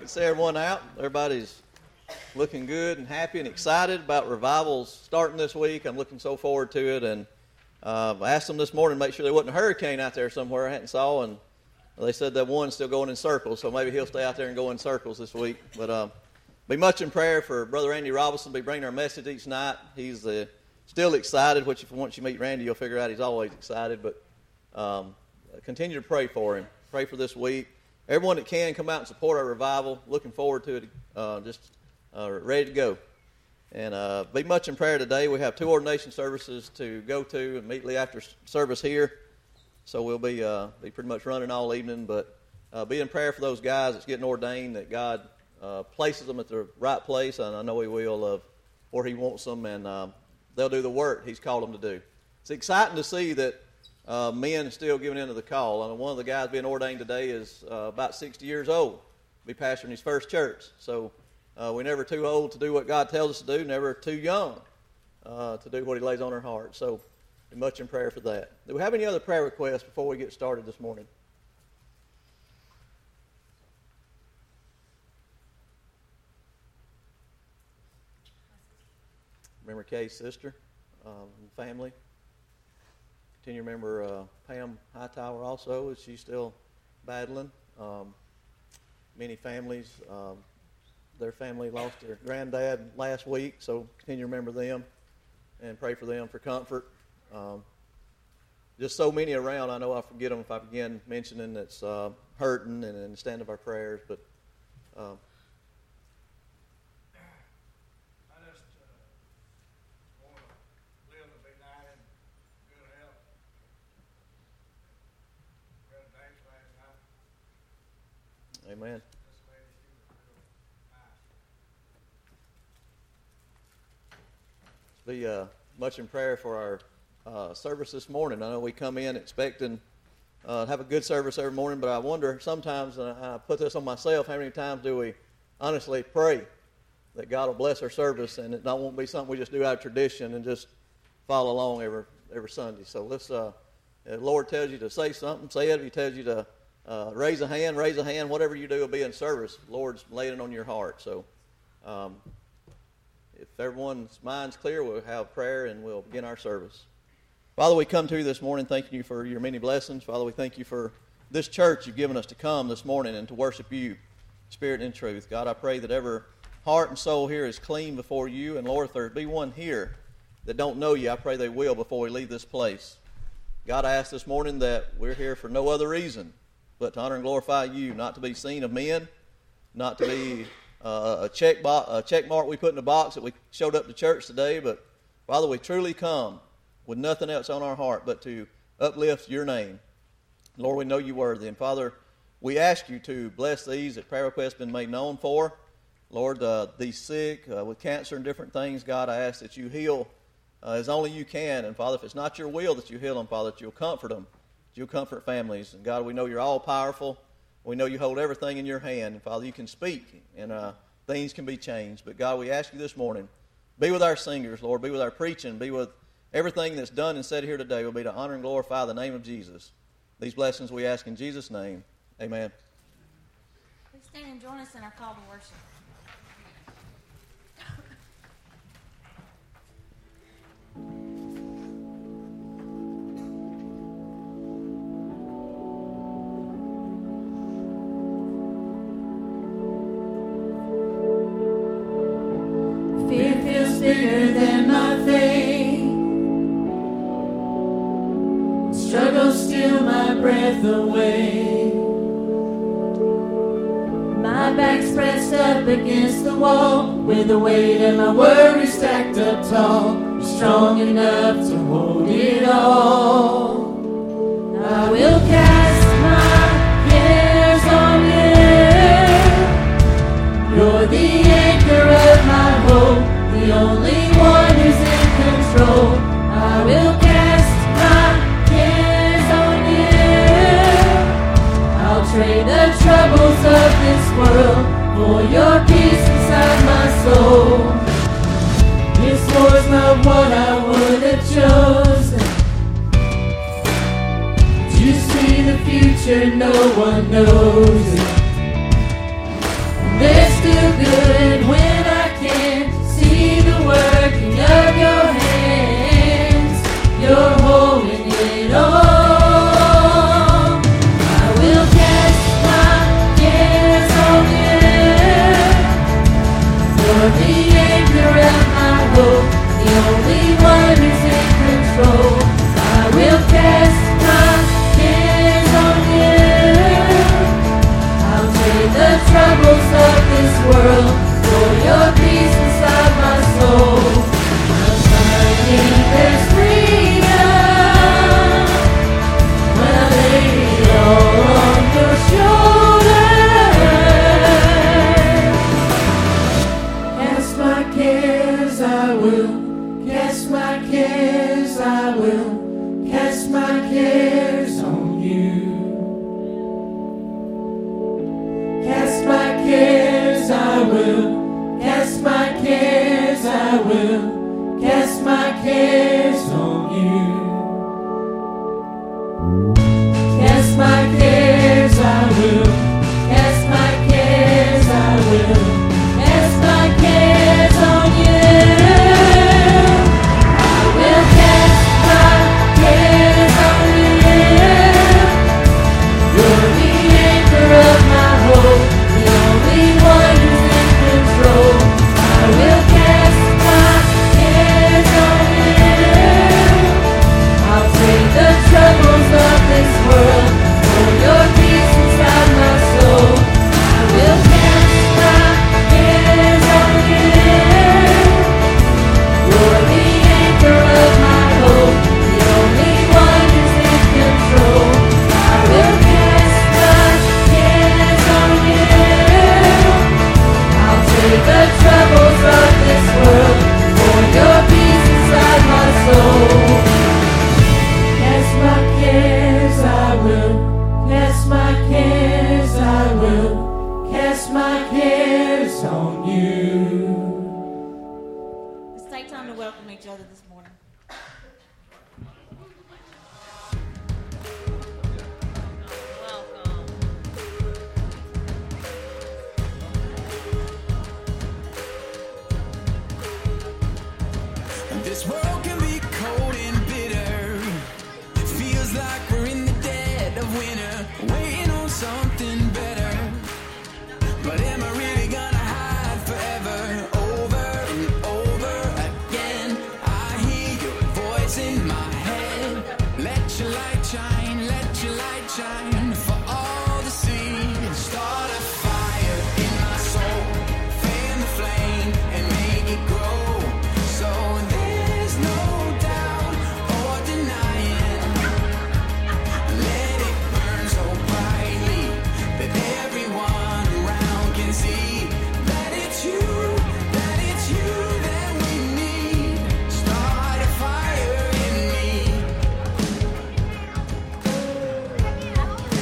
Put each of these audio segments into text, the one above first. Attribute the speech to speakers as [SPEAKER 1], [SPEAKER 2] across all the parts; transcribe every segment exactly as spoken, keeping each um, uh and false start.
[SPEAKER 1] to see everyone out. Everybody's looking good and happy and excited about revivals starting this week. I'm looking so forward to it. And uh, I asked them this morning to make sure there wasn't a hurricane out there somewhere I hadn't saw, and they said that one's still going in circles, so maybe he'll stay out there and go in circles this week. But um, be much in prayer for Brother Randy Robinson. Be bringing our message each night. He's uh, still excited, which if once you meet Randy, you'll figure out he's always excited. But um, continue to pray for him. Pray for this week. Everyone that can, come out and support our revival. Looking forward to it. Uh, just uh, ready to go. And uh, be much in prayer today. We have two ordination services to go to immediately after service here. So we'll be uh, be pretty much running all evening. But uh, be in prayer for those guys that's getting ordained, that God uh, places them at the right place. And I know He will, of where He wants them. And uh, they'll do the work He's called them to do. It's exciting to see that Uh, men still giving in to the call. I mean, one of the guys being ordained today is uh, about sixty years old, be pastoring his first church. So uh, we're never too old to do what God tells us to do, never too young uh, to do what He lays on our heart. So be much in prayer for that. Do we have any other prayer requests before we get started this morning? Remember Kay's sister, um, family. Continue to remember uh, Pam Hightower also, as she's still battling. Um, many families, um, their family lost their granddad last week, so continue to remember them and pray for them for comfort. Um, just so many around. I know I'll forget them if I begin mentioning that's uh, hurting and, and stand of our prayers, but um, Amen. Be uh, much in prayer for our uh, service this morning. I know we come in expecting uh, to have a good service every morning, but I wonder sometimes, and I put this on myself, how many times do we honestly pray that God will bless our service and it not won't be something we just do out of tradition and just follow along every every Sunday. So let's, uh, if the Lord tells you to say something, say it. If He tells you to Uh, raise a hand, raise a hand. Whatever you do will be in service. The Lord's laying it on your heart. So um, if everyone's mind's clear, we'll have prayer and we'll begin our service. Father, we come to you this morning thanking you for your many blessings. Father, we thank you for this church you've given us to come this morning and to worship you, Spirit and truth. God, I pray that every heart and soul here is clean before you. And Lord, if there be one here that don't know you, I pray they will before we leave this place. God, I ask this morning that we're here for no other reason but to honor and glorify you, not to be seen of men, not to be uh, a check bo- a check mark we put in the box that we showed up to church today, but Father, we truly come with nothing else on our heart but to uplift your name. Lord, we know you worthy, and Father, we ask you to bless these that prayer requests have been made known for. Lord, uh, these sick uh, with cancer and different things, God, I ask that you heal uh, as only you can, and Father, if it's not your will that you heal them, Father, that you'll comfort them. You'll comfort families. And God, we know you're all powerful. We know you hold everything in your hand. And Father, you can speak and uh, things can be changed. But God, we ask you this morning, be with our singers, Lord. Be with our preaching. Be with everything that's done and said here today will be to honor and glorify the name of Jesus. These blessings we ask in Jesus' name. Amen.
[SPEAKER 2] Please stand and join us in our call to worship.
[SPEAKER 3] Bigger than my faith, struggles steal my breath away. My back's pressed up against the wall, with the weight of my worries stacked up tall. You're strong enough to hold it all. I will cast my cares on you. You're the anchor of my hope, the only one who's in control. I will cast my cares on you. I'll trade the troubles of this world for your peace inside my soul. This war's not what I would have chosen. To see the future, no one knows it. good when I can see the working of your hands. You're holding it all. I will cast my cares on you. You're the anchor of my hope, the only one who's in control. I will cast my cares on you. I'll trade the troubles of this world for your peace inside my soul. I'm finding there's freedom when I lay it all on your shoulders. Cast my cares, I will. Cast my cares, I will. Cast my cares on you. Cast my cares, I will. Cast my cares, I will. Cast my cares on you. Cast my cares, I will. Cast my cares, I will. Cast my cares on you. I will cast my cares on you. You're the anchor of my hope, the only one who's in control. I will cast my cares on you. I'll trade the troubles of this world for your peace inside my soul. I will cast my cares on you. You're the anchor of my hope, the only one who's in control. I will cast my cares on you. I'll take the troubles of this world for your peace inside my soul. Cast my cares, I will. Cast my cares, I will. Cast my cares on you.
[SPEAKER 2] Let's take time to welcome each other this morning.
[SPEAKER 4] This world can be cold and bitter. It feels like we're in the dead of winter, waiting on something better. But am I really gonna hide forever? Over and over again, I hear your voice in my head. Let your light shine, let your light shine for all to see. Start a fire in my soul, fan the flame and make it grow. So there's no doubt or denying. Let it burn so brightly that everyone around can see that it's you, that it's you that we need. Start a fire in me.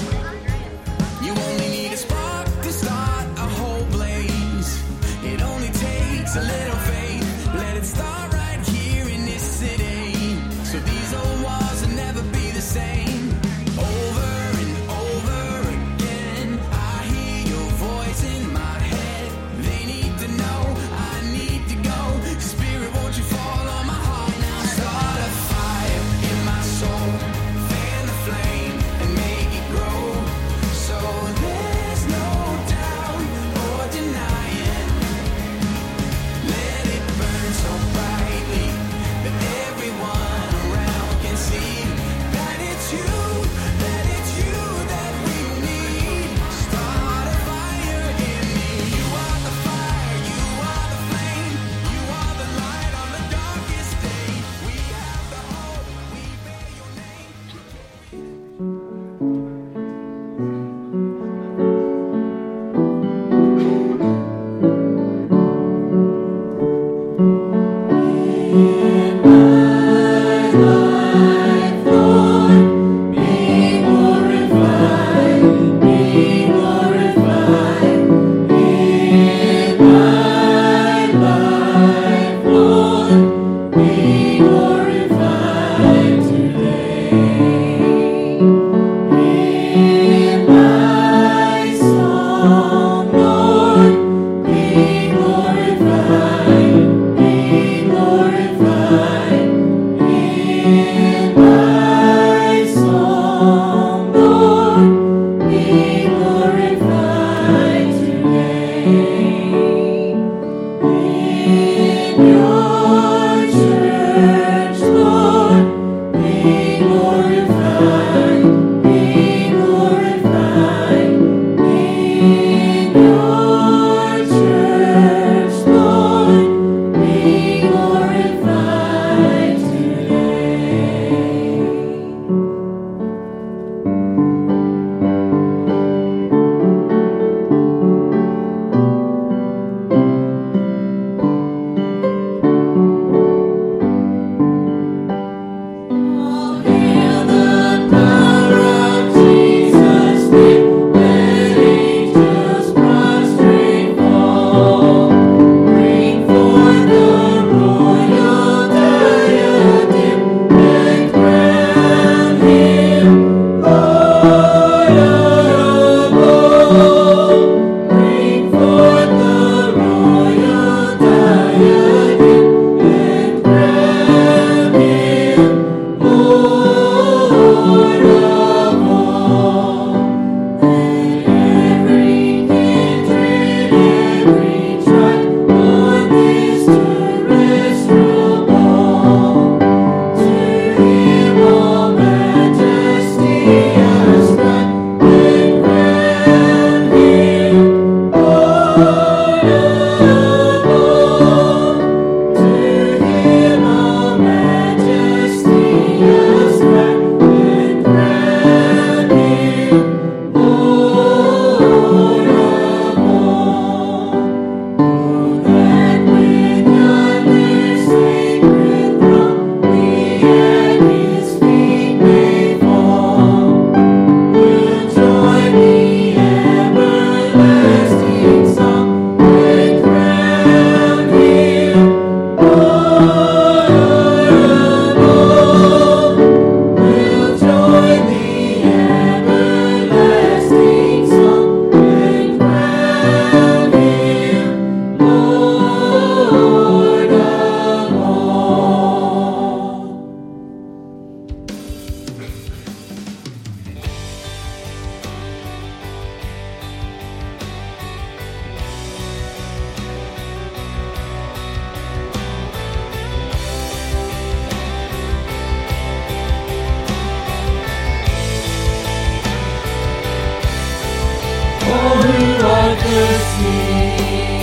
[SPEAKER 3] thirsty?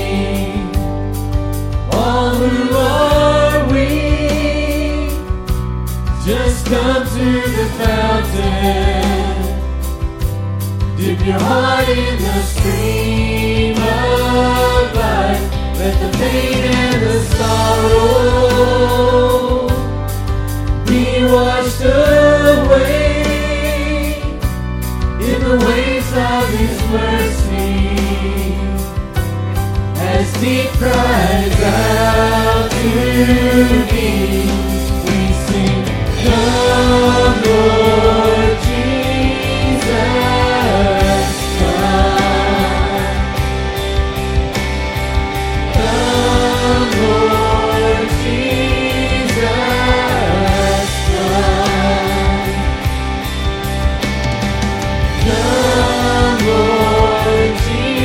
[SPEAKER 3] All who are weak, just come to the fountain. Dip your heart in the stream of life. Let the pain and the sorrow be washed away in the waves of His mercy. As deep cries out to Thee, we sing, Come, Lord Jesus, come. Come, Lord Jesus, come. Come, Lord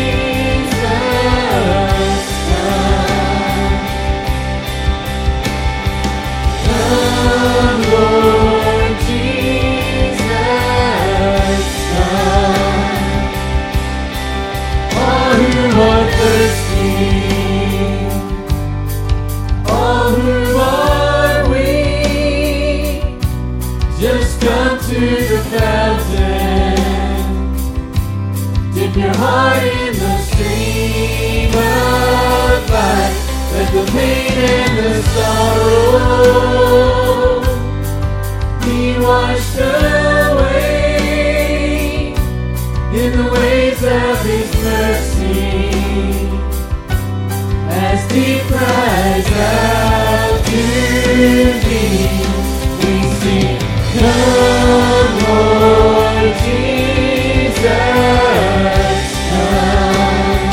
[SPEAKER 3] Jesus, come. Come, Lord Jesus, come. All who are thirsty, all who are weak, just come to the fountain. Dip your heart in the stream of life. Let the pain and the sorrow be washed away in the waves of His mercy. As deep cries out to Thee, we sing, Come, Lord Jesus, come.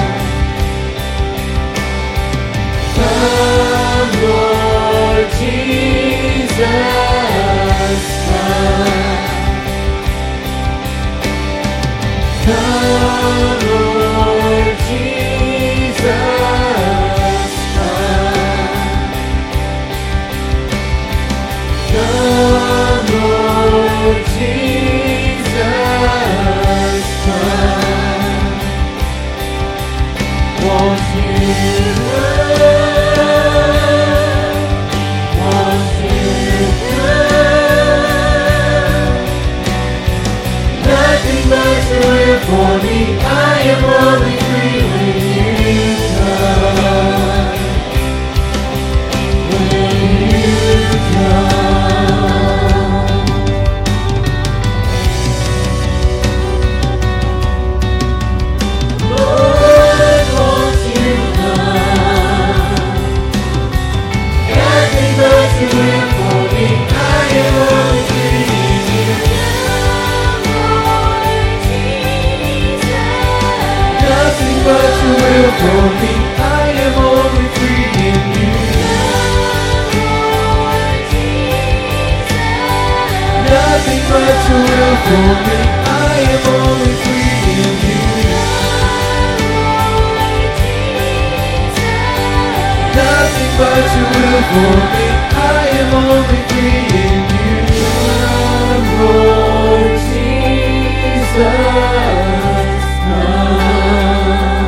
[SPEAKER 3] Come, Lord Jesus, come. Come, Lord Jesus, come. Come, Lord Jesus, come. Won't you come? Won't you come? Nothing but your will for me. I am only free when you come. When you come. Lord, won't you come? Nothing but your will for me. I am only free in you. Nothing but your will for me. I am only free in you. Nothing but your will for me. I am only free in you. Nothing but your will for me. I am only free in you. Lord Jesus, come.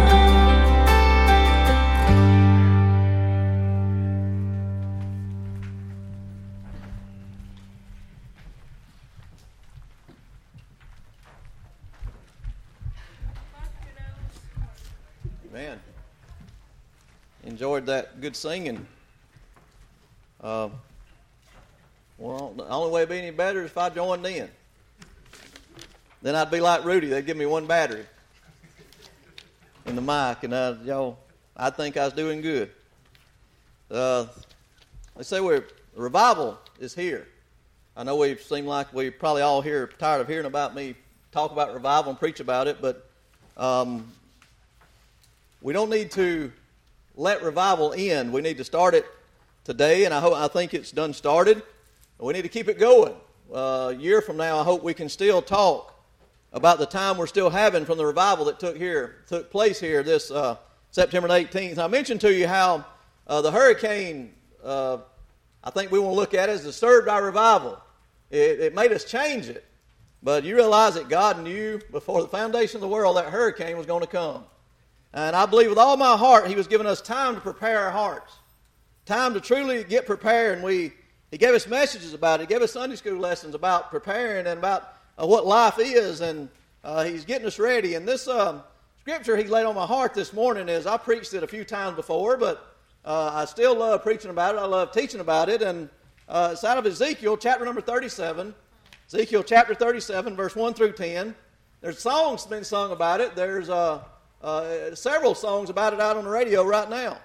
[SPEAKER 1] Man, enjoyed that good singing. Uh, well, the only way it'd be any better is if I joined in. Then I'd be like Rudy. They'd give me one battery in the mic, and uh, y'all, I think I was doing good. Uh, they say we're revival is here. I know we seem like we probably all here tired of hearing about me talk about revival and preach about it, but um, we don't need to let revival end. We need to start it today, and I hope I think it's done started. We need to keep it going. Uh, a year from now, I hope we can still talk about the time we're still having from the revival that took here took place here this uh, September eighteenth. I mentioned to you how uh, the hurricane, uh, I think we want to look at it as disturbed our revival. It, it made us change it. But you realize that God knew before the foundation of the world that hurricane was going to come. And I believe with all my heart he was giving us time to prepare our hearts, time to truly get prepared. And we he gave us messages about it. He gave us Sunday school lessons about preparing and about uh, what life is, and uh, he's getting us ready. And this um, scripture he laid on my heart this morning is, I preached it a few times before, but uh, I still love preaching about it. I love teaching about it. And uh, it's out of Ezekiel chapter number thirty-seven. Ezekiel chapter thirty-seven, verse one through ten. There's songs been sung about it. There's uh, uh, several songs about it out on the radio right now.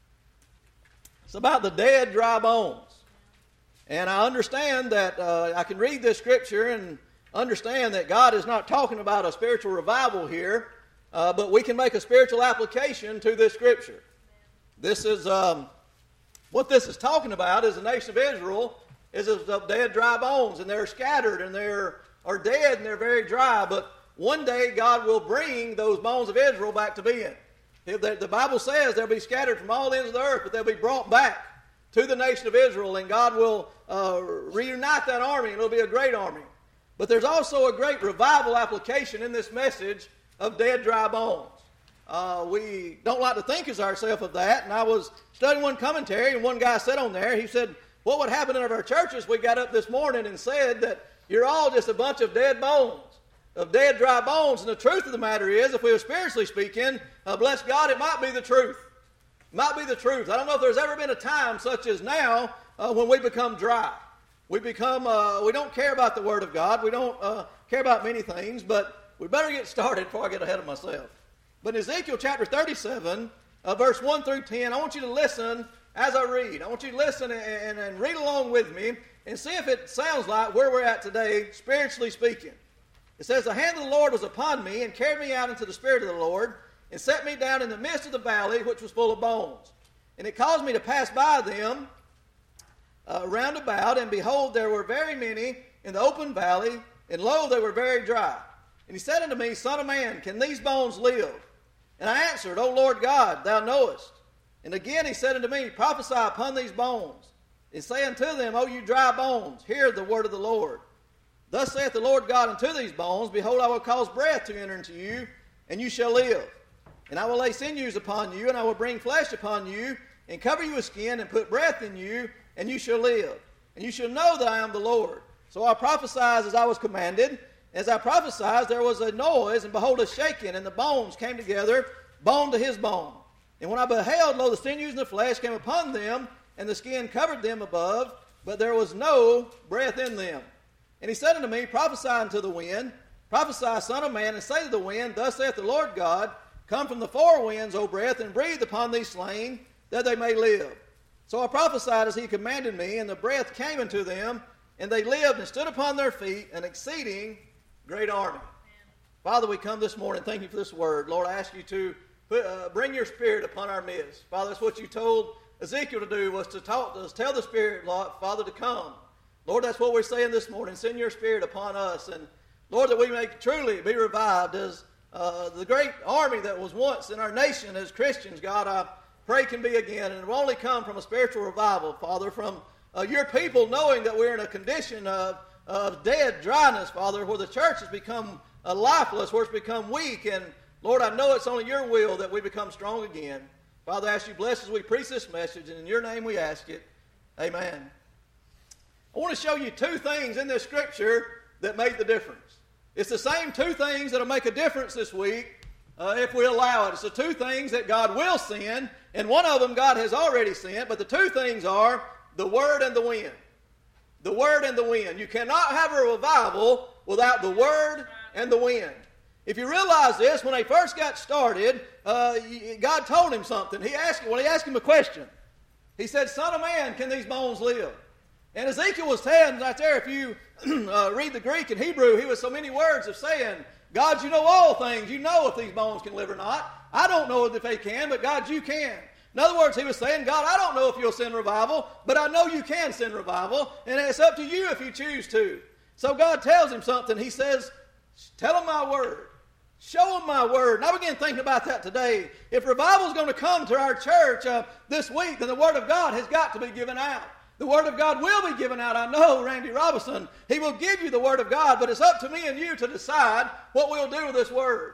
[SPEAKER 1] It's about the dead, dry bones. And I understand that uh, I can read this scripture and understand that God is not talking about a spiritual revival here, uh, but we can make a spiritual application to this scripture. This is, um, what this is talking about is the nation of Israel is of dead, dry bones, and they're scattered, and they're are dead, and they're very dry, but one day God will bring those bones of Israel back to being. The Bible says they'll be scattered from all ends of the earth, but they'll be brought back to the nation of Israel, and God will uh, reunite that army, and it'll be a great army. But there's also a great revival application in this message of dead, dry bones. Uh, we don't like to think as ourselves of that, and I was studying one commentary, and one guy said on there, he said, what would happen in our churches? We got up this morning and said that you're all just a bunch of dead bones, of dead, dry bones. And the truth of the matter is, if we were spiritually speaking, uh, bless God, it might be the truth. It might be the truth. I don't know if there's ever been a time such as now uh, when we become dry. We become, uh, we don't care about the Word of God. We don't uh, care about many things, but we better get started before I get ahead of myself. But in Ezekiel chapter thirty-seven, uh, verse one through ten, I want you to listen as I read. I want you to listen and, and, and read along with me and see if it sounds like where we're at today, spiritually speaking. It says, the hand of the Lord was upon me and carried me out into the spirit of the Lord and set me down in the midst of the valley, which was full of bones. And it caused me to pass by them uh, round about, and behold, there were very many in the open valley, and lo, they were very dry. And he said unto me, Son of man, can these bones live? And I answered, O Lord God, thou knowest. And again he said unto me, prophesy upon these bones, and say unto them, O you dry bones, hear the word of the Lord. Thus saith the Lord God unto these bones, behold, I will cause breath to enter into you, and you shall live. And I will lay sinews upon you, and I will bring flesh upon you, and cover you with skin, and put breath in you, and you shall live. And you shall know that I am the Lord. So I prophesied as I was commanded. As I prophesied, there was a noise, and behold, a shaking, and the bones came together, bone to his bone. And when I beheld, lo, the sinews and the flesh came upon them, and the skin covered them above, but there was no breath in them. And he said unto me, prophesy unto the wind, prophesy, son of man, and say to the wind, thus saith the Lord God, come from the four winds, O breath, and breathe upon these slain, that they may live. So I prophesied as he commanded me, and the breath came into them, and they lived and stood upon their feet, an exceeding great army. Father, we come this morning, thank you for this word. Lord, I ask you to put, uh, bring your spirit upon our midst. Father, that's what you told Ezekiel to do, was to talk to us, tell the Spirit, Lord, Father, to come. Lord, that's what we're saying this morning. Send your Spirit upon us. And Lord, that we may truly be revived as uh, the great army that was once in our nation as Christians, God, I pray can be again. And it will only come from a spiritual revival, Father, from uh, your people knowing that we're in a condition of, of dead dryness, Father, where the church has become uh, lifeless, where it's become weak. And Lord, I know it's only your will that we become strong again. Father, I ask you bless as we preach this message, and in your name we ask it. Amen. I want to show you two things in this scripture that make the difference. It's the same two things that will make a difference this week uh, if we allow it. It's the two things that God will send, and one of them God has already sent, but the two things are the Word and the wind. The Word and the wind. You cannot have a revival without the Word and the wind. If you realize this, when they first got started, uh, God told him something. He asked, well, he asked him a question. He said, Son of man, can these bones live? And Ezekiel was saying right there, if you uh, read the Greek and Hebrew, he was so many words of saying, God, you know all things. You know if these bones can live or not. I don't know if they can, but God, you can. In other words, he was saying, God, I don't know if you'll send revival, but I know you can send revival, and it's up to you if you choose to. So God tells him something. He says, tell him my word. Show them my word. And I began thinking about that today. If revival is going to come to our church uh, this week, then the word of God has got to be given out. The word of God will be given out. I know Randy Robinson, he will give you the word of God, but it's up to me and you to decide what we'll do with this word.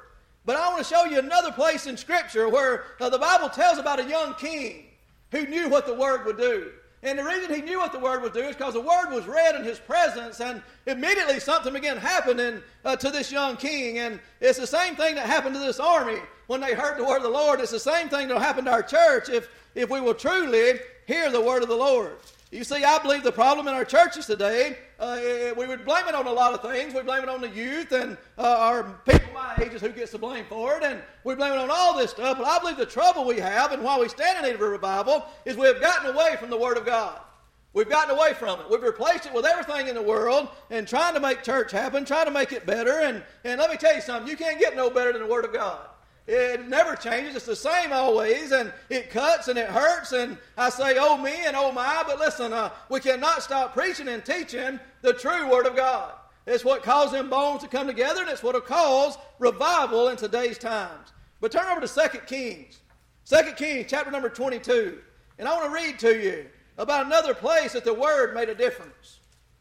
[SPEAKER 1] But I want to show you another place in Scripture where uh, the Bible tells about a young king who knew what the Word would do. And the reason he knew what the Word would do is because the Word was read in his presence, and immediately something began happening uh, to this young king. And it's the same thing that happened to this army when they heard the Word of the Lord. It's the same thing that will happen to our church if, if we will truly hear the Word of the Lord. You see, I believe the problem in our churches today, uh, we would blame it on a lot of things. We blame it on the youth and uh, our people my age is who gets the blame for it, and we blame it on all this stuff. But I believe the trouble we have, and why we stand in need of a revival, is we have gotten away from the Word of God. We've gotten away from it. We've replaced it with everything in the world and trying to make church happen, trying to make it better. And, and let me tell you something, you can't get no better than the Word of God. It never changes. It's the same always, and it cuts and it hurts, and I say, oh me and oh my, but listen, uh, we cannot stop preaching and teaching the true Word of God. It's what caused them bones to come together, and it's what will cause revival in today's times. But turn over to Second Kings. Second Kings, chapter number twenty-two, and I want to read to you about another place that the Word made a difference.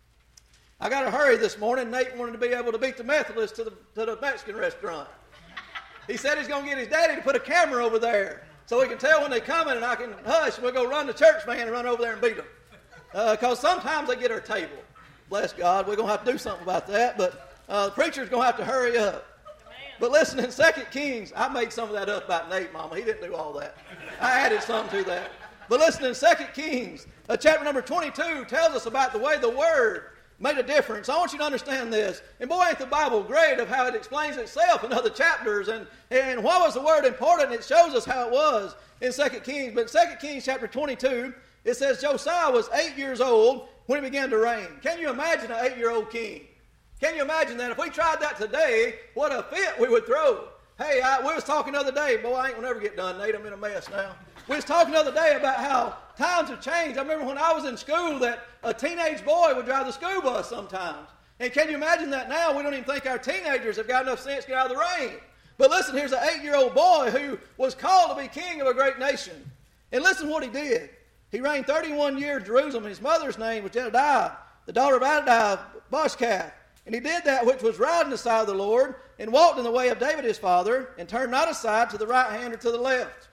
[SPEAKER 1] I got to hurry this morning. Nate wanted to be able to beat the Methodists to the, to the Mexican restaurant. He said he's going to get his daddy to put a camera over there so we can tell when they're coming, and I can hush, and we'll go run the church van and run over there and beat them. Because uh, sometimes they get our table. Bless God, we're going to have to do something about that, but uh, the preacher's going to have to hurry up. But listen, in Second Kings, I made some of that up about Nate, Mama. He didn't do all that. I added something to that. But listen, in Second Kings, uh, chapter number twenty-two tells us about the way the Word made a difference. I want you to understand this. And boy, ain't the Bible great of how it explains itself in other chapters. And, and why was the Word important? It shows us how it was in Second Kings. But in Second Kings chapter twenty-two, it says Josiah was eight years old when he began to reign. Can you imagine an eight-year-old king? Can you imagine that? If we tried that today, what a fit we would throw. Hey, I, we was talking the other day. Boy, I ain't going to ever get done, Nate. I'm in a mess now. We was talking the other day about how times have changed. I remember when I was in school that a teenage boy would drive the school bus sometimes. And can you imagine that now? We don't even think our teenagers have got enough sense to get out of the rain. But listen, here's an eight-year-old boy who was called to be king of a great nation. And listen what he did. He reigned thirty-one years in Jerusalem. His mother's name was Jedediah, the daughter of Adadiah, Boshkath. And he did that which was right in the sight of the Lord, and walked in the way of David his father, and turned not aside to the right hand or to the left.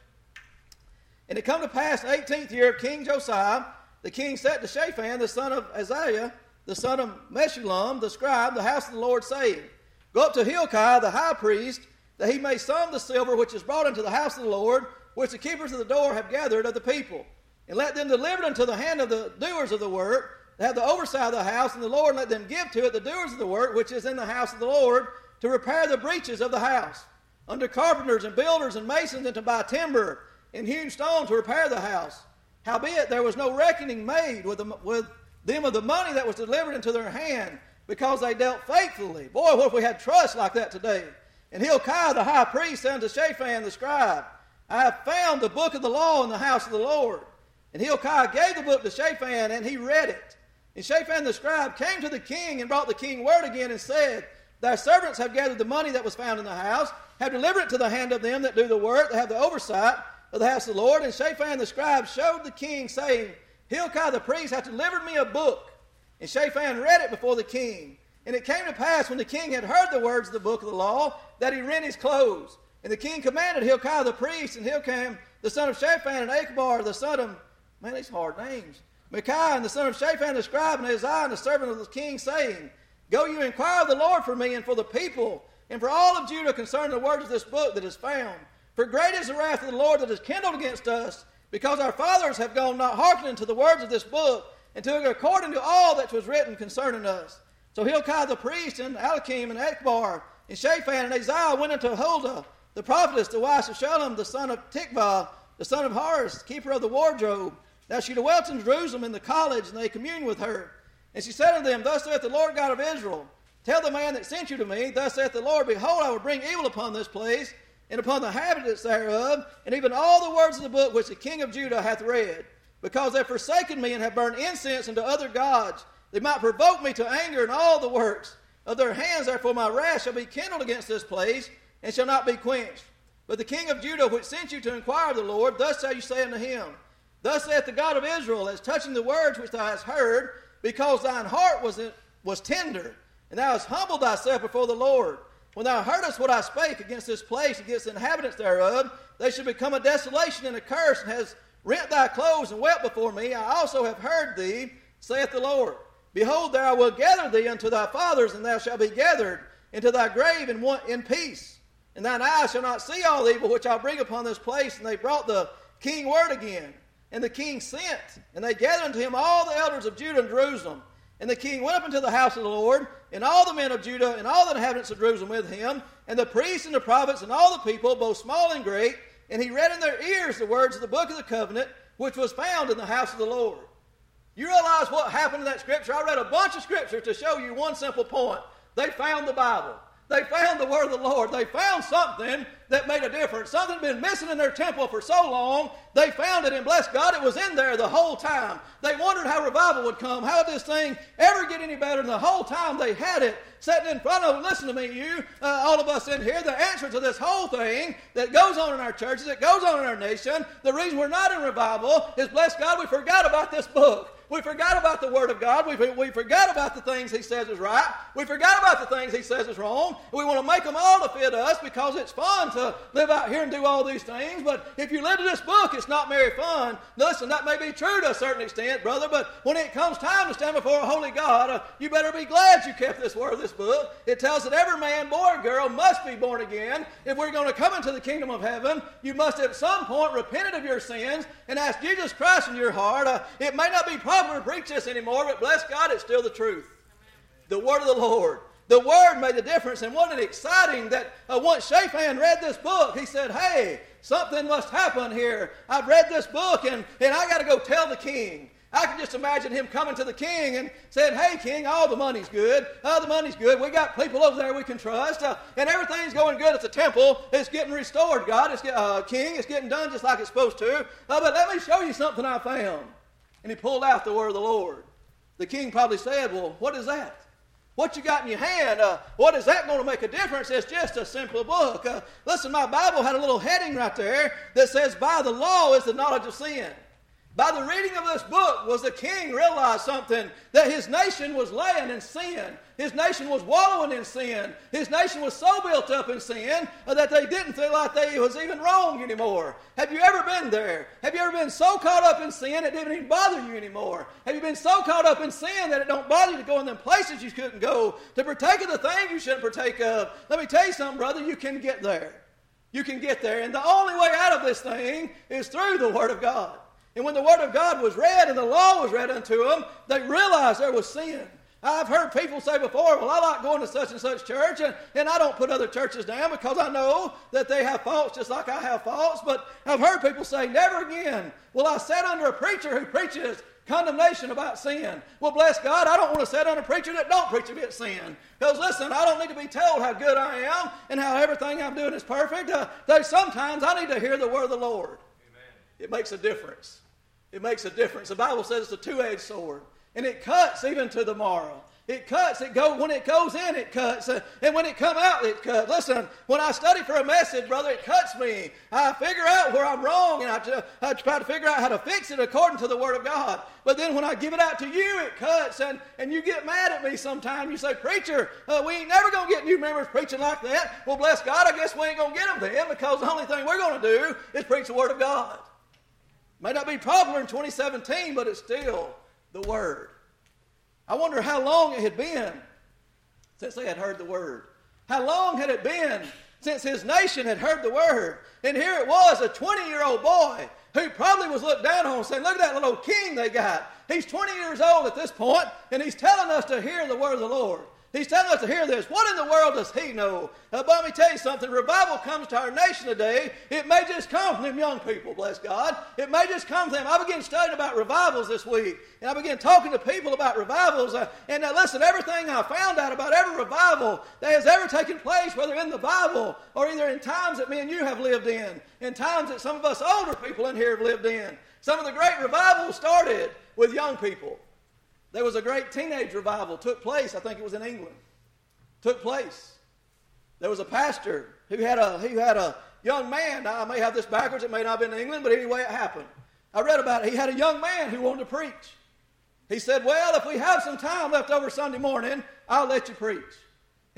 [SPEAKER 1] And it come to pass in the eighteenth year of King Josiah, the king said to Shaphan, the son of Azariah, the son of Meshullam, the scribe, the house of the Lord, saying, Go up to Hilkiah, the high priest, that he may sum the silver which is brought into the house of the Lord, which the keepers of the door have gathered of the people. And let them deliver it unto the hand of the doers of the work, that have the oversight of the house, and the Lord let them give to it the doers of the work, which is in the house of the Lord, to repair the breaches of the house, unto carpenters and builders and masons, and to buy timber and hewn stone to repair the house. Howbeit there was no reckoning made with, the, with them of the money that was delivered into their hand, because they dealt faithfully. Boy, what if we had trust like that today? And Hilkiah the high priest said unto Shaphan the scribe, I have found the book of the law in the house of the Lord. And Hilkiah gave the book to Shaphan, and he read it. And Shaphan the scribe came to the king and brought the king word again and said, Thy servants have gathered the money that was found in the house, have delivered it to the hand of them that do the work, that have the oversight of the house of the Lord. And Shaphan the scribe showed the king, saying, Hilkiah the priest hath delivered me a book. And Shaphan read it before the king. And it came to pass, when the king had heard the words of the book of the law, that he rent his clothes. And the king commanded Hilkiah the priest, and Hilkiah the son of Shaphan, and Achbar the son of, man, these hard names, Micaiah, and the son of Shaphan the scribe, and Isaiah, the servant of the king, saying, Go you inquire of the Lord for me and for the people, and for all of Judah concerning the words of this book that is found. For great is the wrath of the Lord that is kindled against us, because our fathers have gone not hearkening to the words of this book, and to according to all that was written concerning us. So Hilkiah the priest, and Eliakim, and Achbar, and Shaphan, and Isaiah went unto Huldah, the prophetess, the wife of Shallum, the son of Tikvah, the son of Harus, keeper of the wardrobe. Now she dwelt in Jerusalem in the college, and they communed with her. And she said unto them, Thus saith the Lord God of Israel, Tell the man that sent you to me, Thus saith the Lord, Behold, I will bring evil upon this place, and upon the inhabitants thereof, and even all the words of the book which the king of Judah hath read, because they have forsaken me, and have burned incense unto other gods. They might provoke me to anger in all the works of their hands. Therefore my wrath shall be kindled against this place, and shall not be quenched. But the king of Judah, which sent you to inquire of the Lord, thus shall you say unto him, Thus saith the God of Israel, as touching the words which thou hast heard, because thine heart was, in, was tender, and thou hast humbled thyself before the Lord, when thou heardest what I spake against this place, against the inhabitants thereof, they should become a desolation and a curse, and hast rent thy clothes and wept before me. I also have heard thee, saith the Lord. Behold, there I will gather thee unto thy fathers, and thou shalt be gathered into thy grave in, one, in peace. And thine eyes shall not see all evil which I bring upon this place. And they brought the king word again. And the king sent, and they gathered unto him all the elders of Judah and Jerusalem. And the king went up into the house of the Lord, and all the men of Judah, and all the inhabitants of Jerusalem with him, and the priests and the prophets, and all the people, both small and great. And he read in their ears the words of the book of the covenant, which was found in the house of the Lord. You realize what happened in that scripture? I read a bunch of scripture to show you one simple point. They found the Bible. They found the word of the Lord. They found something that made a difference. Something had been missing in their temple for so long. They found it, and bless God, it was in there the whole time. They wondered how revival would come. How would this thing ever get any better? And the whole time they had it sitting in front of them. Listen to me, you, uh, all of us in here. The answer to this whole thing that goes on in our churches, that goes on in our nation, the reason we're not in revival is, bless God, we forgot about this book. We forgot about the Word of God. We, we forgot about the things He says is right. We forgot about the things He says is wrong. We want to make them all to fit us because it's fun to live out here and do all these things. But if you live to this book, it's not very fun. Listen, that may be true to a certain extent, brother, but when it comes time to stand before a holy God, uh, you better be glad you kept this Word of this book. It tells that every man, boy, or girl must be born again. If we're going to come into the kingdom of heaven, you must at some point repent of your sins and ask Jesus Christ in your heart. Uh, it may not be popular to preach this anymore, but bless God, it's still the truth. The word of the Lord. The word made a difference, and wasn't it exciting that uh, once Shaphan read this book, he said, hey, something must happen here. I've read this book, and, and I got to go tell the king. I can just imagine him coming to the king and saying, hey, king, all the money's good. All the money's good. We got people over there we can trust. Uh, and everything's going good at the temple. It's getting restored, God. It's uh, king, it's getting done just like it's supposed to. Uh, but let me show you something I found. And he pulled out the word of the Lord. The king probably said, well, what is that? What you got in your hand? Uh, what is that going to make a difference? It's just a simple book. Uh, listen, my Bible had a little heading right there that says, by the law is the knowledge of sin. By the reading of this book was the king realized something, that his nation was laying in sin. His nation was wallowing in sin. His nation was so built up in sin uh, that they didn't feel like they was even wrong anymore. Have you ever been there? Have you ever been so caught up in sin it didn't even bother you anymore? Have you been so caught up in sin that it don't bother you to go in them places you couldn't go, to partake of the thing you shouldn't partake of? Let me tell you something, brother, you can get there. You can get there. And the only way out of this thing is through the Word of God. And when the Word of God was read and the law was read unto them, they realized there was sin. I've heard people say before, well, I like going to such and such church, and, and I don't put other churches down because I know that they have faults just like I have faults. But I've heard people say, never again will I sit under a preacher who preaches condemnation about sin. Well, bless God, I don't want to sit under a preacher that don't preach about sin. Because listen, I don't need to be told how good I am and how everything I'm doing is perfect. Uh, they, sometimes I need to hear the word of the Lord. Amen. It makes a difference. It makes a difference. The Bible says it's a two-edged sword. And it cuts even to the marrow. It cuts. It go when it goes in, it cuts. Uh, and when it come out, it cuts. Listen, when I study for a message, brother, it cuts me. I figure out where I'm wrong, and I, I try to figure out how to fix it according to the Word of God. But then when I give it out to you, it cuts. And, and you get mad at me sometime. You say, preacher, uh, we ain't never going to get new members preaching like that. Well, bless God, I guess we ain't going to get them then, because the only thing we're going to do is preach the Word of God. May not be popular in twenty seventeen, but it's still the Word. I wonder how long it had been since they had heard the Word. How long had it been since his nation had heard the Word? And here it was, a twenty-year-old boy who probably was looked down on, saying, look at that little king they got. He's twenty years old at this point, and he's telling us to hear the Word of the Lord. He's telling us to hear this. What in the world does he know? Uh, but let me tell you something. Revival comes to our nation today. It may just come from them young people, bless God. It may just come from them. I began studying about revivals this week. And I began talking to people about revivals. Uh, and uh, listen, everything I found out about every revival that has ever taken place, whether in the Bible or either in times that me and you have lived in, in times that some of us older people in here have lived in. Some of the great revivals started with young people. There was a great teenage revival took place. I think it was in England. Took place. There was a pastor who had a who had a young man. Now, I may have this backwards. It may not have been in England, but anyway, it happened. I read about it. He had a young man who wanted to preach. He said, well, if we have some time left over Sunday morning, I'll let you preach.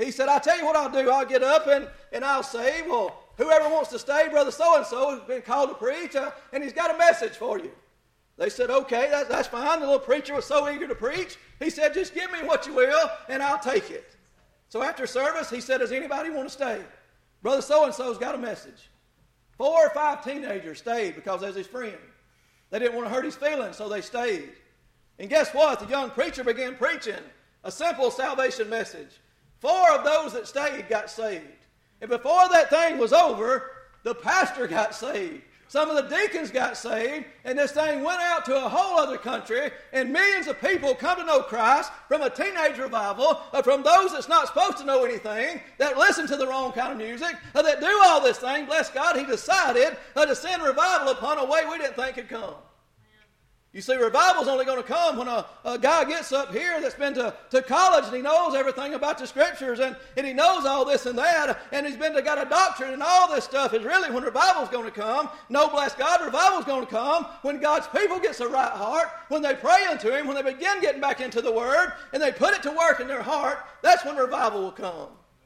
[SPEAKER 1] He said, I'll tell you what I'll do. I'll get up and, and I'll say, well, whoever wants to stay, Brother so-and-so has been called to preach, uh, and he's got a message for you. They said, okay, that, that's fine. The little preacher was so eager to preach. He said, just give me what you will, and I'll take it. So after service, he said, does anybody want to stay? Brother so-and-so's got a message. Four or five teenagers stayed because they was his friend. They didn't want to hurt his feelings, so they stayed. And guess what? The young preacher began preaching a simple salvation message. Four of those that stayed got saved. And before that thing was over, the pastor got saved. Some of the deacons got saved, and this thing went out to a whole other country, and millions of people come to know Christ from a teenage revival, uh, from those that's not supposed to know anything, that listen to the wrong kind of music, uh, that do all this thing. Bless God, he decided uh, to send revival upon a way we didn't think could come. You see, revival's only going to come when a, a guy gets up here that's been to, to college and he knows everything about the scriptures and, and he knows all this and that and he's been to got a doctorate and all this stuff is really when revival's going to come. No, bless God, revival's going to come when God's people gets a right heart, when they pray unto him, when they begin getting back into the Word and they put it to work in their heart. That's when revival will come.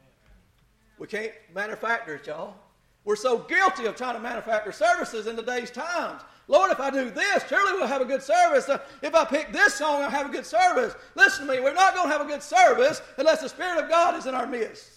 [SPEAKER 1] We can't manufacture it, y'all. We're so guilty of trying to manufacture services in today's times. Lord, if I do this, surely we'll have a good service. Uh, if I pick this song, I'll have a good service. Listen to me, we're not going to have a good service unless the Spirit of God is in our midst.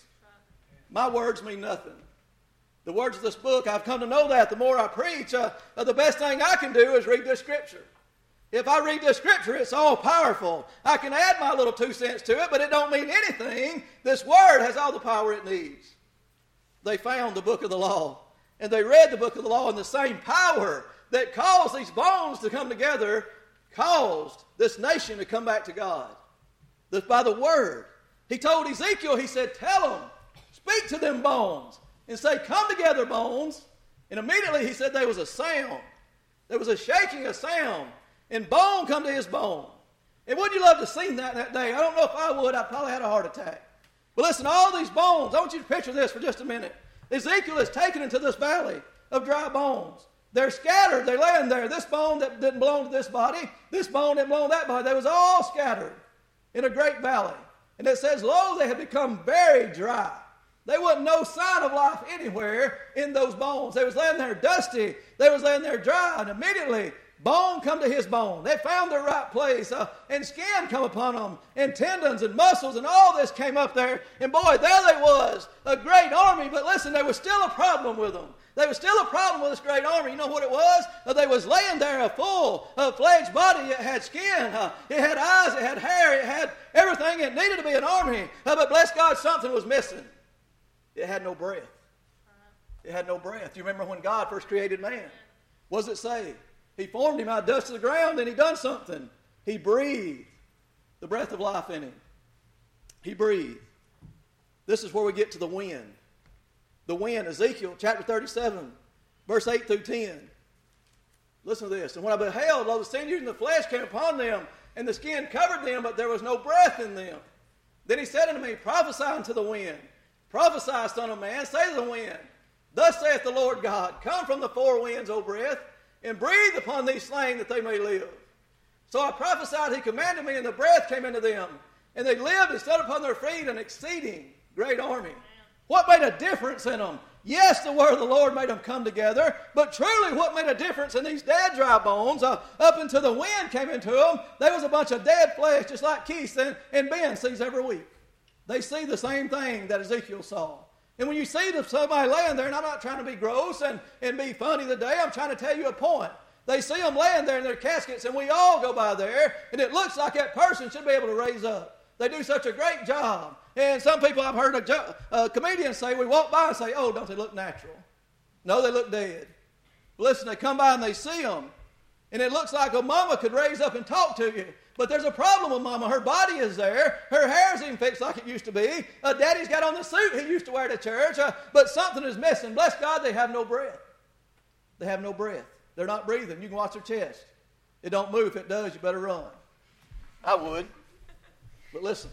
[SPEAKER 1] My words mean nothing. The words of this book, I've come to know that the more I preach, uh, uh, the best thing I can do is read this scripture. If I read this scripture, it's all powerful. I can add my little two cents to it, but it don't mean anything. This word has all the power it needs. They found the book of the law, and they read the book of the law, and the same power that caused these bones to come together caused this nation to come back to God. This by the word. He told Ezekiel, he said, tell them, speak to them bones, and say, come together, bones. And immediately he said there was a sound. There was a shaking, a sound, and bone come to his bone. And wouldn't you love to see that that day? I don't know if I would. I probably had a heart attack. But listen, all these bones, I want you to picture this for just a minute. Ezekiel is taken into this valley of dry bones. They're scattered. They're laying there. This bone that didn't belong to this body, this bone didn't belong to that body. They was all scattered in a great valley. And it says, lo, they had become very dry. There wasn't no sign of life anywhere in those bones. They was laying there dusty. They was laying there dry. And immediately, bone come to his bone. They found their right place. Uh, and skin come upon them. And tendons and muscles and all this came up there. And boy, there they was. A great army. But listen, there was still a problem with them. There was still a problem with this great army. You know what it was? Uh, they was laying there a full, uh, fledged body. It had skin. Uh, it had eyes. It had hair. It had everything. It needed to be an army. Uh, but bless God, something was missing. It had no breath. It had no breath. You remember when God first created man? What does it say? He formed him out of dust of the ground, and he done something. He breathed the breath of life in him. He breathed. This is where we get to the wind. The wind, Ezekiel chapter thirty-seven, verse eight through ten. Listen to this. And when I beheld, lo, the sinews and the flesh came upon them, and the skin covered them, but there was no breath in them. Then he said unto me, prophesy unto the wind. Prophesy, son of man, say to the wind, thus saith the Lord God, come from the four winds, O breath, and breathe upon these slain that they may live. So I prophesied, he commanded me, and the breath came into them, and they lived and stood upon their feet, an exceeding great army. What made a difference in them? Yes, the word of the Lord made them come together, but truly what made a difference in these dead dry bones, uh, up until the wind came into them, there was a bunch of dead flesh, just like Keith and, and Ben sees every week. They see the same thing that Ezekiel saw. And when you see somebody laying there, and I'm not trying to be gross and, and be funny today, I'm trying to tell you a point. They see them laying there in their caskets, and we all go by there, and it looks like that person should be able to raise up. They do such a great job. And some people, I've heard a, jo- a comedian say, we walk by and say, oh, don't they look natural? No, they look dead. Listen, they come by and they see them, and it looks like a mama could raise up and talk to you. But there's a problem with mama. Her body is there. Her hair's even fixed like it used to be. Uh, Daddy's got on the suit he used to wear to church, uh, but something is missing. Bless God, they have no breath. They have no breath. They're not breathing. You can watch their chest. It don't move. If it does, you better run. I would. But listen,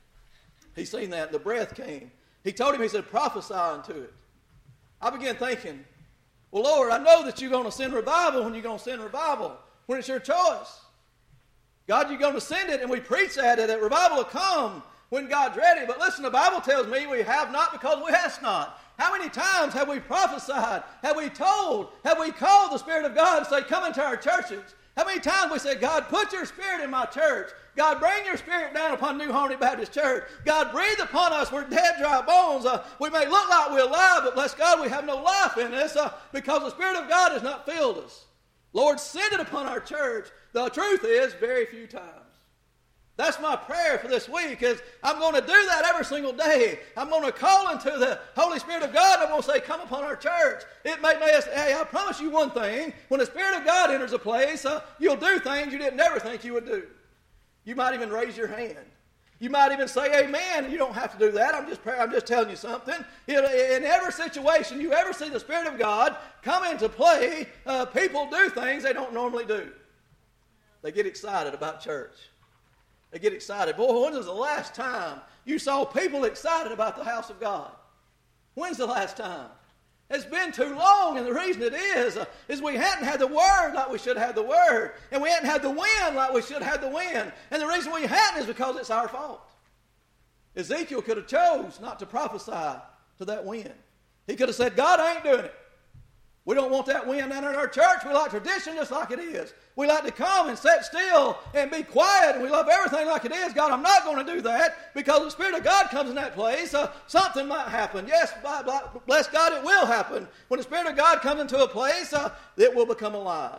[SPEAKER 1] he seen that. The breath came. He told him, he said, prophesy unto it. I began thinking, well, Lord, I know that you're going to send revival when you're going to send revival, when it's your choice. God, you're going to send it, and we preach that, that revival will come when God's ready. But listen, the Bible tells me we have not because we ask not. How many times have we prophesied? Have we told? Have we called the Spirit of God and say, come into our churches? How many times we say, God, put your Spirit in my church. God, bring your Spirit down upon New Harmony Baptist Church. God, breathe upon us. We're dead, dry bones. Uh, we may look like we're alive, but bless God, we have no life in us uh, because the Spirit of God has not filled us. Lord, send it upon our church. The truth is, very few times. That's my prayer for this week is I'm going to do that every single day. I'm going to call into the Holy Spirit of God. I'm going to say, come upon our church. It may make us, hey, I promise you one thing. When the Spirit of God enters a place, uh, you'll do things you didn't ever think you would do. You might even raise your hand. You might even say amen. You don't have to do that. I'm just I'm just telling you something. In, in every situation you ever see the Spirit of God come into play, uh, people do things they don't normally do. They get excited about church. They get excited. Boy, when was the last time you saw people excited about the house of God? When's the last time? It's been too long, and the reason it is, uh, is we hadn't had the Word like we should have the Word, and we hadn't had the wind like we should have the wind. And the reason we hadn't is because it's our fault. Ezekiel could have chose not to prophesy to that wind. He could have said, God ain't doing it. We don't want that wind down in our church. We like tradition just like it is. We like to come and sit still and be quiet, and we love everything like it is. God, I'm not going to do that because the Spirit of God comes in that place. Uh, something might happen. Yes, blah, blah, bless God, it will happen. When the Spirit of God comes into a place, uh, it will become alive.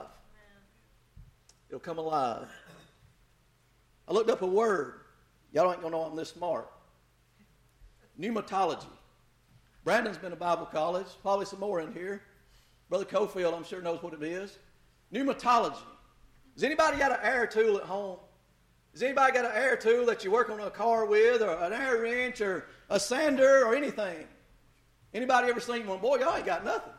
[SPEAKER 1] It'll come alive. I looked up a word. Y'all ain't going to know I'm this smart. Pneumatology. Brandon's been to Bible college. Probably some more in here. Brother Cofield, I'm sure, knows what it is. Pneumatology. Has anybody got an air tool at home? Has anybody got an air tool that you work on a car with, or an air wrench, or a sander, or anything? Anybody ever seen one? Boy, y'all ain't got nothing.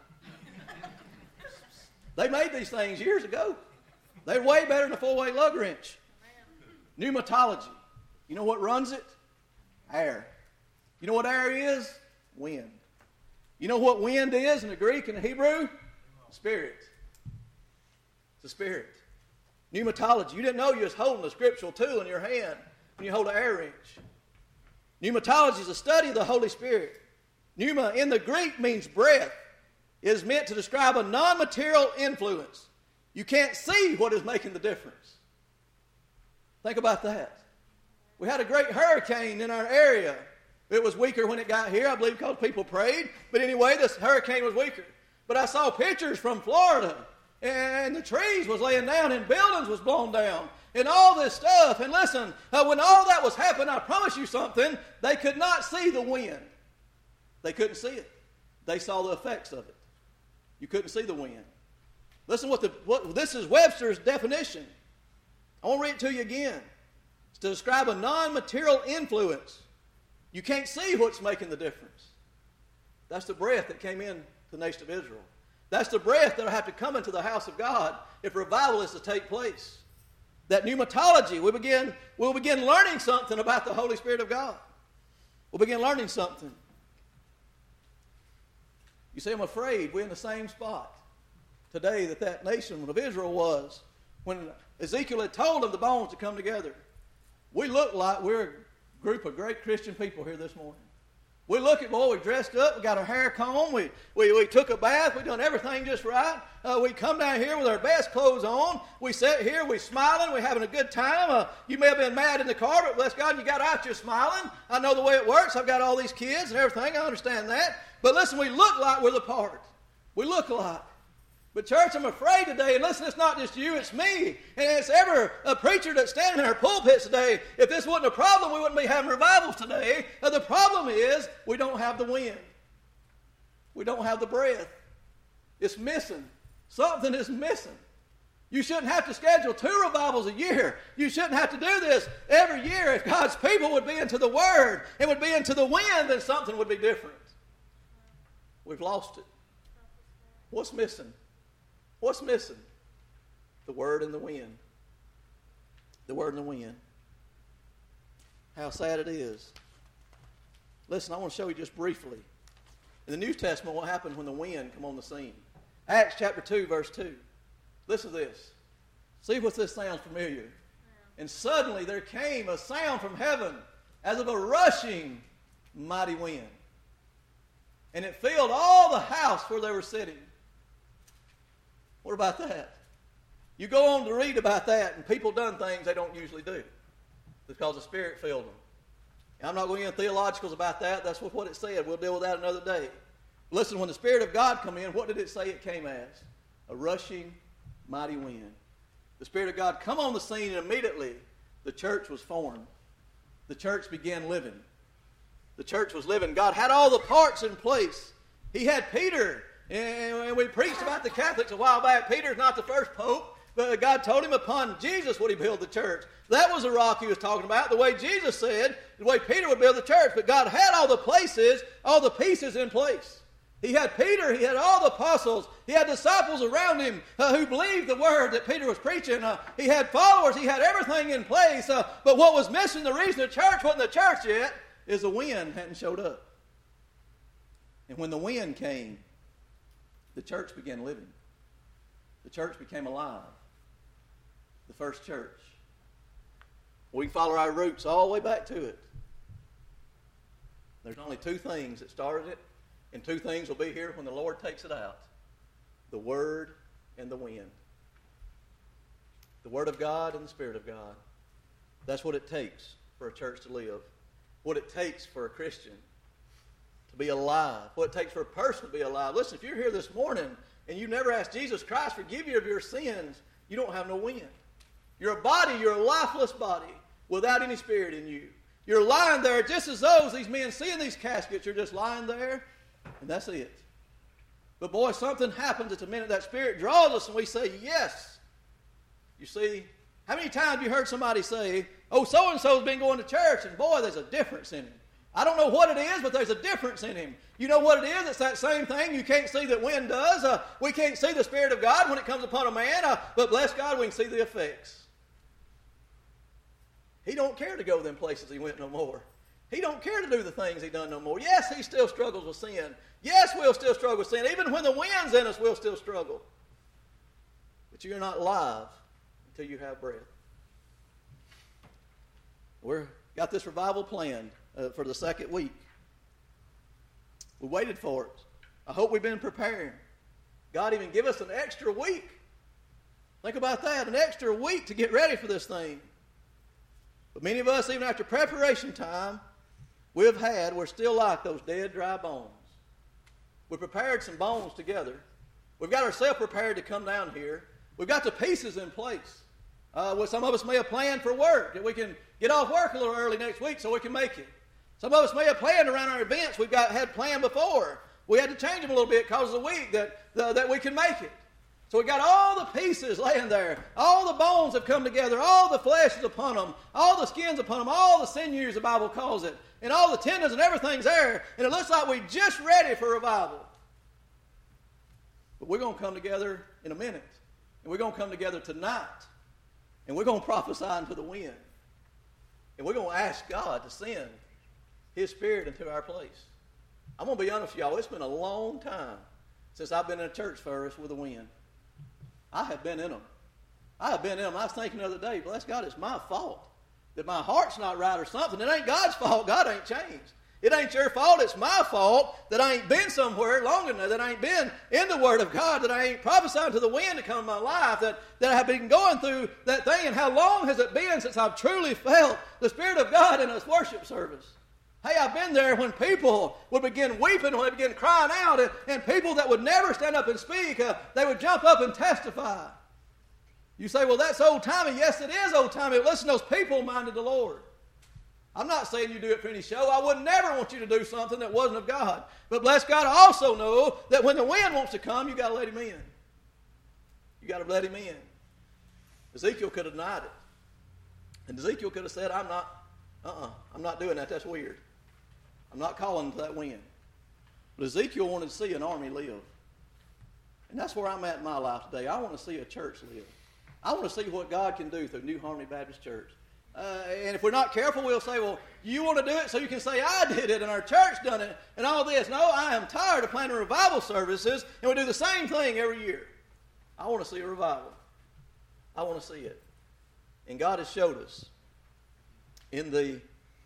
[SPEAKER 1] They made these things years ago. They're way better than a four-way lug wrench. Pneumatology. You know what runs it? Air. You know what air is? Wind. You know what wind is in the Greek and the Hebrew? Spirit. It's a spirit. Pneumatology. You didn't know you was holding a scriptural tool in your hand when you hold an air wrench. Pneumatology is a study of the Holy Spirit. Pneuma in the Greek means breath. It is meant to describe a non-material influence. You can't see what is making the difference. Think about that. We had a great hurricane in our area. It was weaker when it got here, I believe, because people prayed. But anyway, this hurricane was weaker. But I saw pictures from Florida, and the trees was laying down, and buildings was blown down, and all this stuff. And listen, uh, when all that was happening, I promise you something, they could not see the wind. They couldn't see it. They saw the effects of it. You couldn't see the wind. Listen, what the what this is Webster's definition. I want to read it to you again. It's to describe a non-material influence. You can't see what's making the difference. That's the breath that came in to the nation of Israel. That's the breath that will have to come into the house of God if revival is to take place. That pneumatology, we begin, we'll begin learning something about the Holy Spirit of God. We'll begin learning something. You see, I'm afraid we're in the same spot today that that nation of Israel was when Ezekiel had told them the bones to come together. We look like we're a group of great Christian people here this morning. We look at, boy, we dressed up, we got our hair combed, we, we, we took a bath, we done everything just right. Uh, we come down here with our best clothes on. We sit here, we smiling, we having a good time. Uh, you may have been mad in the car, but bless God, you got out, you're smiling. I know the way it works. I've got all these kids and everything. I understand that. But listen, we look like we're the part. We look alike. But church, I'm afraid today, and listen, it's not just you, it's me. And it's ever a preacher that's standing in our pulpits today. If this wasn't a problem, we wouldn't be having revivals today. Now, the problem is we don't have the wind. We don't have the breath. It's missing. Something is missing. You shouldn't have to schedule two revivals a year. You shouldn't have to do this every year. If God's people would be into the Word and would be into the wind, then something would be different. We've lost it. What's missing? What's missing? The Word and the wind. The Word and the wind. How sad it is. Listen, I want to show you just briefly. In the New Testament, what happened when the wind come on the scene. Acts chapter two, verse two. Listen to this. See if this sounds familiar. And suddenly there came a sound from heaven as of a rushing mighty wind. And it filled all the house where they were sitting. What about that? You go on to read about that, and people done things they don't usually do because the Spirit filled them. And I'm not going into theologicals about that. That's what it said. We'll deal with that another day. Listen, when the Spirit of God come in, what did it say it came as? A rushing mighty wind. The Spirit of God come on the scene, and immediately the church was formed. The church began living. The church was living. God had all the parts in place. He had Peter, and we preached about the Catholics a while back. Peter's not the first pope, but God told him upon Jesus would he build the church. That was the rock he was talking about, the way Jesus said, the way Peter would build the church. But God had all the places, all the pieces in place. He had Peter, he had all the apostles, he had disciples around him uh, who believed the word that Peter was preaching. Uh, he had followers, he had everything in place. Uh, but what was missing, the reason the church wasn't the church yet, is the wind hadn't showed up. And when the wind came, the church began living. The church became alive. The first church. We can follow our roots all the way back to it. There's only two things that started it, and two things will be here when the Lord takes it out. The Word and the wind. The Word of God and the Spirit of God. That's what it takes for a church to live. What it takes for a Christian to be alive. What it takes for a person to be alive. Listen, if you're here this morning and you never asked Jesus Christ to forgive you of your sins, you don't have no wind. You're a body, you're a lifeless body without any spirit in you. You're lying there just as those, these men see in these caskets, you're just lying there, and that's it. But boy, something happens at the minute that Spirit draws us and we say, yes. You see, how many times have you heard somebody say, oh, so-and-so's been going to church, and boy, there's a difference in him. I don't know what it is, but there's a difference in him. You know what it is? It's that same thing you can't see that wind does. Uh, we can't see the Spirit of God when it comes upon a man, uh, but bless God, we can see the effects. He don't care to go to them places he went no more. He don't care to do the things he done no more. Yes, he still struggles with sin. Yes, we'll still struggle with sin. Even when the wind's in us, we'll still struggle. But you're not alive until you have breath. We've got this revival planned uh, for the second week. We waited for it. I hope we've been preparing. God even give us an extra week. Think about that, an extra week to get ready for this thing. But many of us, even after preparation time we've had, we're still like those dead, dry bones. We prepared some bones together. We've got ourselves prepared to come down here. We've got the pieces in place. Uh, well, some of us may have planned for work, that we can get off work a little early next week so we can make it. Some of us may have planned around our events we've got had planned before. We had to change them a little bit because of the week that, the, that we can make it. So we got all the pieces laying there. All the bones have come together. All the flesh is upon them. All the skin's upon them. All the sinews, the Bible calls it. And all the tendons and everything's there. And it looks like we're just ready for revival. But we're going to come together in a minute. And we're going to come together tonight. And we're going to prophesy into the wind. And we're going to ask God to send His Spirit into our place. I'm going to be honest with y'all. It's been a long time since I've been in a church service with a wind. I have been in them. I have been in them. I was thinking the other day, bless God, it's my fault that my heart's not right or something. It ain't God's fault. God ain't changed. It ain't your fault. It's my fault that I ain't been somewhere long enough, that I ain't been in the Word of God, that I ain't prophesying to the wind to come in my life, that, that I have been going through that thing. And how long has it been since I've truly felt the Spirit of God in this worship service? Hey, I've been there when people would begin weeping, when they begin crying out, and, and people that would never stand up and speak, uh, they would jump up and testify. You say, well, that's old-timey. Yes, it is old-timey. But listen, those people minded the Lord. I'm not saying you do it for any show. I would never want you to do something that wasn't of God. But bless God, I also know that when the wind wants to come, you got to let him in. You got to let him in. Ezekiel could have denied it. And Ezekiel could have said, I'm not, uh-uh, I'm not doing that. That's weird. I'm not calling to that wind. But Ezekiel wanted to see an army live. And that's where I'm at in my life today. I want to see a church live. I want to see what God can do through New Harmony Baptist Church. Uh, and if we're not careful, we'll say, well, you want to do it so you can say I did it and our church done it and all this. No, I am tired of planning revival services and we do the same thing every year. I want to see a revival. I want to see it. And God has showed us in the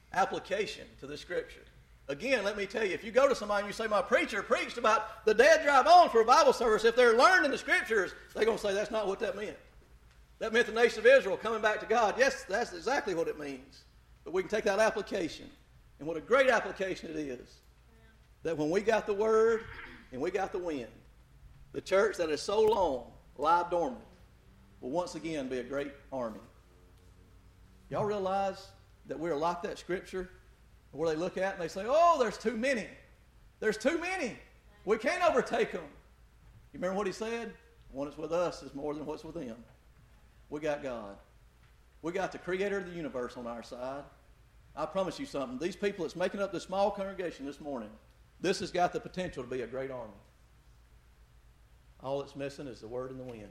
[SPEAKER 1] application to the Scripture. Again, let me tell you, if you go to somebody and you say, my preacher preached about the dead drive on for a Bible service, if they're learned in the Scriptures, they're going to say that's not what that meant. That meant the nation of Israel coming back to God. Yes, that's exactly what it means. But we can take that application, and what a great application it is, that when we got the Word and we got the wind, the church that is so long lie dormant will once again be a great army. Y'all realize that we're like that Scripture where they look at and they say, oh, there's too many. There's too many. We can't overtake them. You remember what he said? The one that's with us is more than what's with them. We got God. We got the creator of the universe on our side. I promise you something. These people that's making up this small congregation this morning, this has got the potential to be a great army. All it's missing is the word and the wind.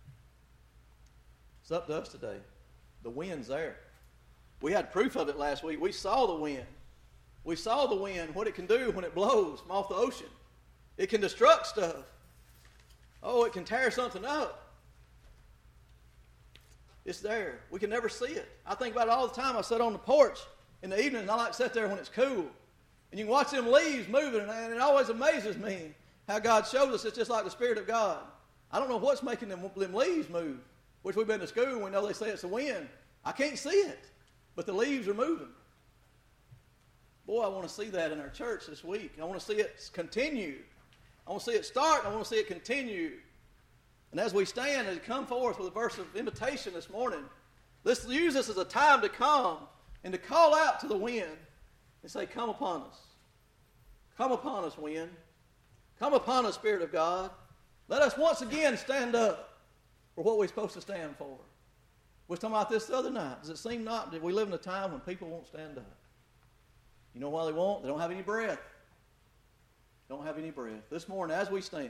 [SPEAKER 1] It's up to us today. The wind's there. We had proof of it last week. We saw the wind. We saw the wind, what it can do when it blows from off the ocean. It can destruct stuff. Oh, it can tear something up. It's there. We can never see it. I think about it all the time. I sit on the porch in the evening, and I like to sit there when it's cool. And you can watch them leaves moving, and it always amazes me how God shows us it's just like the Spirit of God. I don't know what's making them, them leaves move, which we've been to school, and we know they say it's the wind. I can't see it, but the leaves are moving. Boy, I want to see that in our church this week. I want to see it continue. I want to see it start, and I want to see it continue. And as we stand and come forth with a verse of invitation this morning, let's use this as a time to come and to call out to the wind and say, come upon us. Come upon us, wind. Come upon us, Spirit of God. Let us once again stand up for what we're supposed to stand for. We were talking about this the other night. Does it seem not that we live in a time when people won't stand up? You know why they won't? They don't have any breath. Don't have any breath. This morning, as we stand,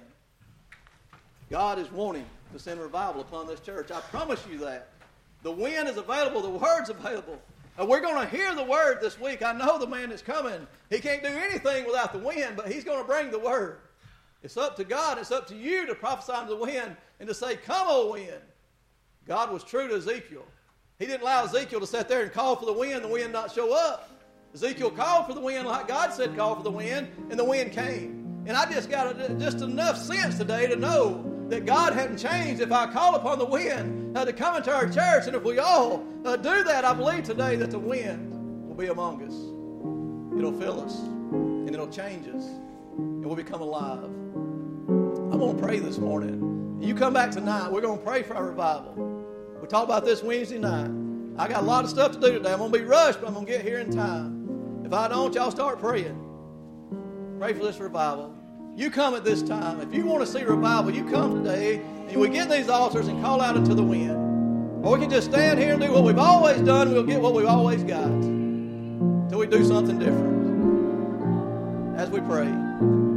[SPEAKER 1] God is wanting to send revival upon this church. I promise you that. The wind is available. The word's available. And we're going to hear the word this week. I know the man that's coming. He can't do anything without the wind, but he's going to bring the word. It's up to God. It's up to you to prophesy to the wind and to say, come, O wind. God was true to Ezekiel. He didn't allow Ezekiel to sit there and call for the wind and the wind not show up. Ezekiel called for the wind like God said call for the wind, and the wind came. And I just got just enough sense today to know that God hadn't changed if I call upon the wind uh, to come into our church. And if we all uh, do that, I believe today that the wind will be among us. It'll fill us, and it'll change us, and we'll become alive. I'm going to pray this morning. You come back tonight, we're going to pray for our revival. We talked about this Wednesday night. I got a lot of stuff to do today. I'm going to be rushed, but I'm going to get here in time. If I don't, y'all start praying. Pray for this revival. You come at this time. If you want to see revival, you come today, and we get these altars and call out into the wind. Or we can just stand here and do what we've always done, and we'll get what we've always got until we do something different. As we pray.